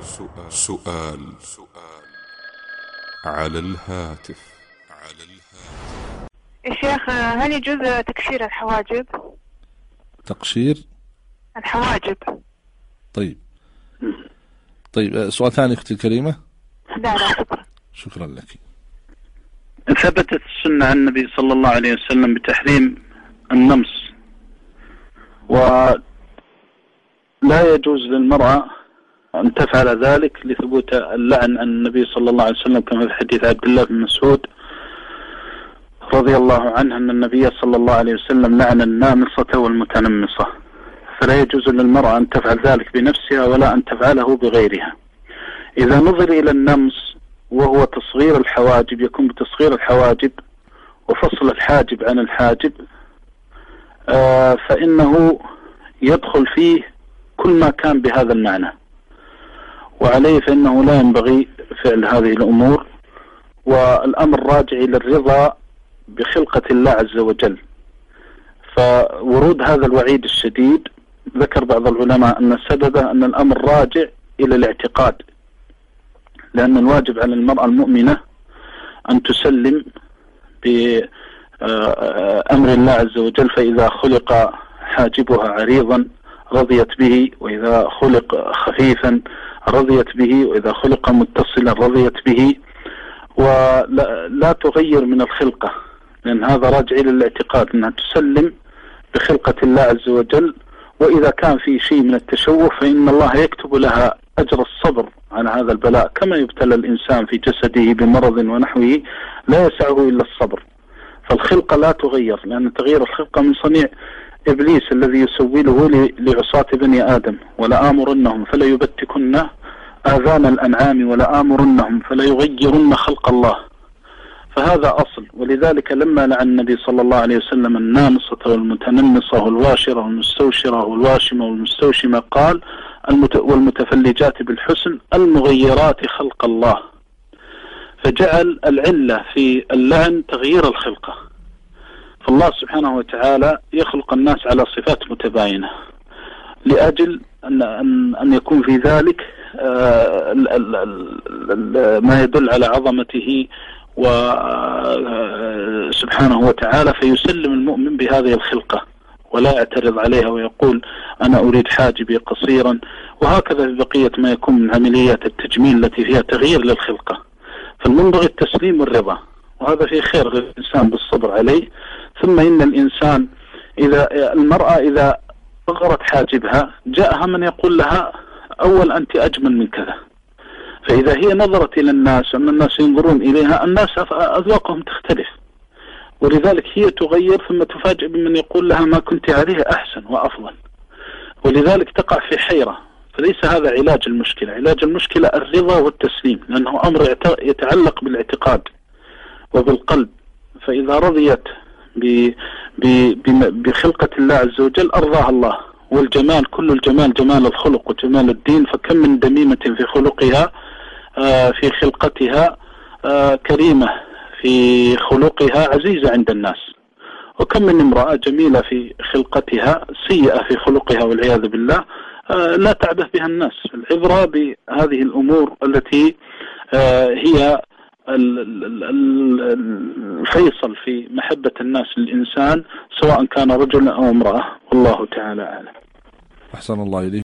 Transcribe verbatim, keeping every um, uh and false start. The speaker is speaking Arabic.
سؤال على الهاتف. يا شيخ، هل يجوز تكشير الحواجب؟ تقشير الحواجب. طيب طيب سؤال ثاني أختي الكريمة. لا لا شكرا. شكرا لك. ثبتت السنة عن النبي صلى الله عليه وسلم بتحريم النمس، ولا يجوز للمرأة أن تفعل ذلك لثبوت اللعن عن النبي صلى الله عليه وسلم، كما في حديث عبد الله بن مسعود رضي الله عنه أن النبي صلى الله عليه وسلم لعن النامصة والمتنمصة، فلا يجوز للمرأة أن تفعل ذلك بنفسها ولا أن تفعله بغيرها. إذا نظر إلى النمس وهو تصغير الحواجب، يكون بتصغير الحواجب وفصل الحاجب عن الحاجب، آه فإنه يدخل فيه كل ما كان بهذا المعنى، وعليه فإنه لا ينبغي فعل هذه الأمور، والأمر راجع إلى الرضا بخلقة الله عز وجل. فورود هذا الوعيد الشديد ذكر بعض العلماء أن سببه أن الأمر راجع إلى الاعتقاد، لأن الواجب على المرأة المؤمنة أن تسلم بأمر الله عز وجل، فإذا خلق حاجبها عريضا رضيت به، وإذا خلق خفيفا رضيت به، وإذا خلق متصلا رضيت به، ولا لا تغير من الخلقة، لأن هذا راجع إلى الاعتقاد أنها تسلم بخلقة الله عز وجل. وإذا كان في شيء من التشوه فإن الله يكتب لها أجر الصبر على هذا البلاء، كما يبتلى الإنسان في جسده بمرض ونحوه لا يسعه إلا الصبر. فالخلقة لا تغير، لأن تغيير الخلقة من صنيع إبليس الذي يسوله لعصاة بني آدم. ولا آمرنهم فلا يبتكن آذان الأنعام ولا آمرنهم فلا يغيرن خلق الله، فهذا أصل. ولذلك لما لعن النبي صلى الله عليه وسلم النامصة والمتنمصة والواشرة والمستوشرة والواشمة والمستوشمة قال والمتفلجات بالحسن المغيرات خلق الله، فجعل العلة في اللعن تغيير الخلقة. فالله سبحانه وتعالى يخلق الناس على صفات متباينة لأجل أن, أن, أن يكون في ذلك ما يدل على عظمته وسبحانه وتعالى، فيسلم المؤمن بهذه الخلقة ولا يعترض عليها ويقول أنا أريد حاجبي قصيرا، وهكذا في بقية ما يكون من عمليات التجميل التي فيها تغيير للخلقة. فالمنبغي التسليم والرضا، وهذا في خير للإنسان بالصبر عليه. ثم إن الإنسان إذا المرأة إذا صغرت حاجبها جاءها من يقول لها أول أنت أجمل من كذا، فإذا هي نظرت إلى الناس أن الناس ينظرون إليها، الناس أذواقهم تختلف، ولذلك هي تغير ثم تفاجئ بمن يقول لها ما كنت عليه أحسن وأفضل، ولذلك تقع في حيرة. فليس هذا علاج المشكلة، علاج المشكلة الرضا والتسليم، لأنه أمر يتعلق بالاعتقاد وبالقلب. فإذا رضيت بخلقة الله عز وجل أرضاها الله. والجمال كل الجمال جمال الخلق وجمال الدين، فكم من دميمة في خلقها في خلقتها كريمة في خلقها عزيزة عند الناس، وكم من امرأة جميلة في خلقتها سيئة في خلقها والعياذ بالله لا تعبث بها الناس. العبرة بهذه الأمور التي هي الفيصل في محبة الناس للإنسان سواء كان رجلا أو امرأة، والله تعالى أعلم. أحسن الله إليك.